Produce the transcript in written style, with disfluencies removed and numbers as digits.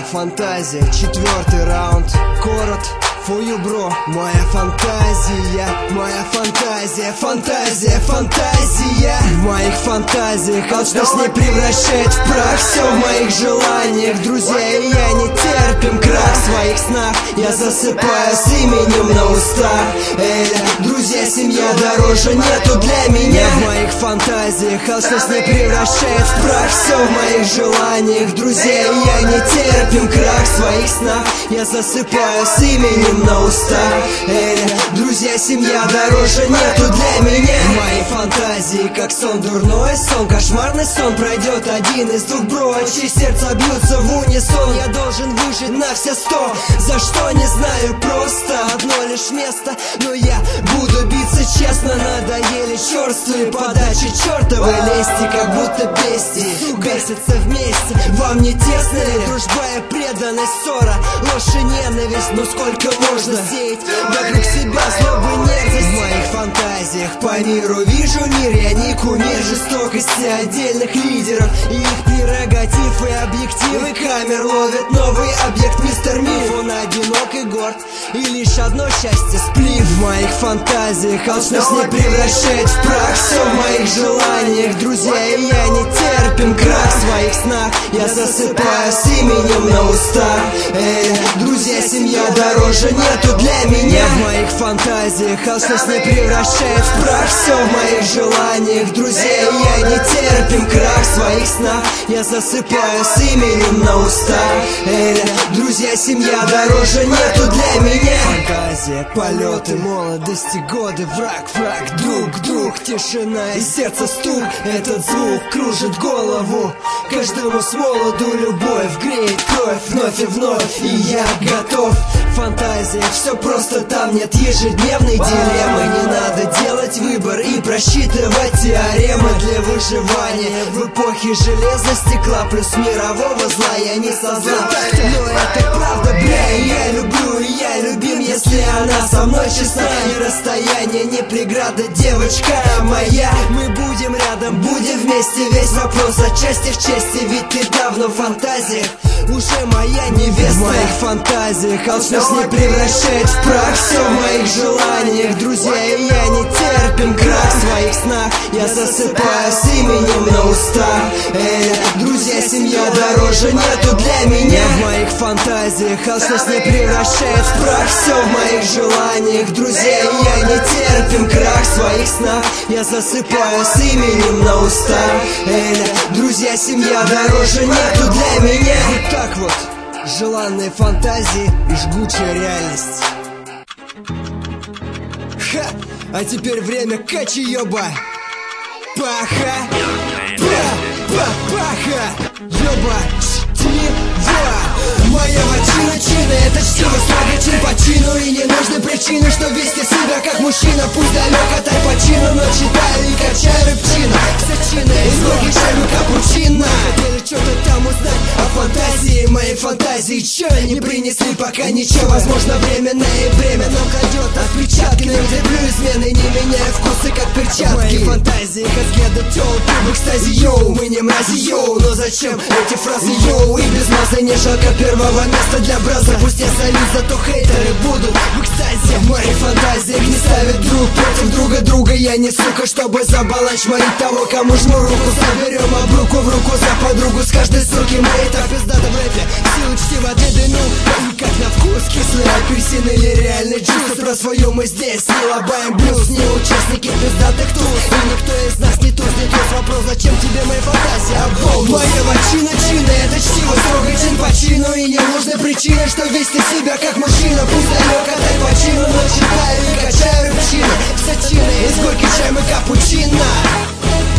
фантазия, 4-й раунд. Корот, фую, бро. Моя фантазия, фантазия. В моих фантазиях алчность не превращает в прах. Все в моих желаниях, друзья и я не терпим крах. В своих снах я засыпаю с именем на устах. Друзья, семья дороже нету для меня. В моих фантазиях алчность не превращает в прах. Все в моих желаниях, друзья и я не терпим крах. В своих снах я засыпаю с именем на устах. Друзья, семья дороже нету для меня. В моей фантазии как сон, дурной сон, кошмарный сон. Пройдет один из двух, бро, чьи сердца бьются в унисон. Я должен выжить на все 100, за что не знаю, просто одно лишь место. Но я буду биться честно, надоели черствые подачи чертовой лести, как будто бести бесятся вместе. Вам не тесно ли? Дружба и преданность, ссора, ложь и ненависть. Но сколько можно сеять вокруг себя злобы, нервность? В моих фантазиях по миру вижу мир, я не кумир жестокости отдельных лидеров и их прерогатив и объективы камер ловят новый объект, мистер Миф. Он одинок и горд, и лишь одно счастье — сплив. В моих фантазиях алчность не превращает в прах. Все в моих желаниях, друзья и я не терпим крах. В своих снах я засыпаю с именем на устах. Друзья, семья дороже нету для меня. В моих фантазиях алчность не превращает в прах. Все в моих желаниях, друзья и я не терпим крах. В своих снах я засыпаю с именем на устах. Друзья, семья дороже нету для меня. Фантазия, полеты, молодости, годы, враг, друг, тишина и сердце стук. Этот звук кружит голову, каждому с молоду любовь греет кровь вновь и вновь, и я готов. Фантазия, все просто, там нет ежедневной дилеммы. Не надо делать выбор и просчитывать теоремы для выживания в эпохе железа, стекла плюс мирового зла. Я не создал, но это правда, бля. И я люблю, и я любим, если она со мной честна. И расстояние не преграда, девочка моя. Мы будем рядом, будем вместе, весь вопрос отчасти в чести. Ведь ты давно в фантазиях уже моя невеста. В моих фантазиях алчность не превращает в прах. Все в моих желаниях, друзья и я не терпим крах. В своих снах я засыпаю с именем на устах. Друзья, семья дороже нету для меня. В моих фантазиях алчность не превращает в прах. Все в моих желаниях, друзья и я не терпим крах. В своих снах я засыпаю с именем на устах. Друзья, семья дороже нету для меня. Вот так вот, желанные фантазии и жгучая реальность. Ха! А теперь время качи-ёба. Паха! Паха! Ёба! Моя ватчина, это чтиво строго чин по чину. И не нужны причины, что вести себя как мужчина. Пусть далек от альпачино, но читаю и качаю рыбчина. Сочина, из многих чаю капучино. Хотели что-то там узнать о фантазии. Моей фантазии, чё не принесли пока ничего. Возможно, временное время нам крадет отпечатки. Но люблю измены, не меняя вкусы, как перчатки. Мои фантазии, как следует тёлки в экстазе, йоу. Мы не мрази, йоу, но зачем эти фразы, йоу? И без маза не жалко первого места для браза. Пусть я солюсь, зато хейтеры будут в экстазе. В моих фантазиях не ставят друг против друга. Я не сука, чтобы забаланчмарить того, кому жму руку. Соберем об руку в руку за подругу. С каждой суки моей так пиздата в рэпе. Силы чтива длину, и как на вкус кислый апельсин или реальный джус. Про свою мы здесь не лобаем блюз. Не участники пиздатых тур. И никто из нас не туз, не туз. Вопрос, зачем тебе мои фантазии? Моя ватчина, это чтиво строго чин по чину. И не нужны причины, что вести себя как мужчина. Пусть далек от альпачино, но читаю и качаю рыбчину. Сочины, из горький чай мы капучино.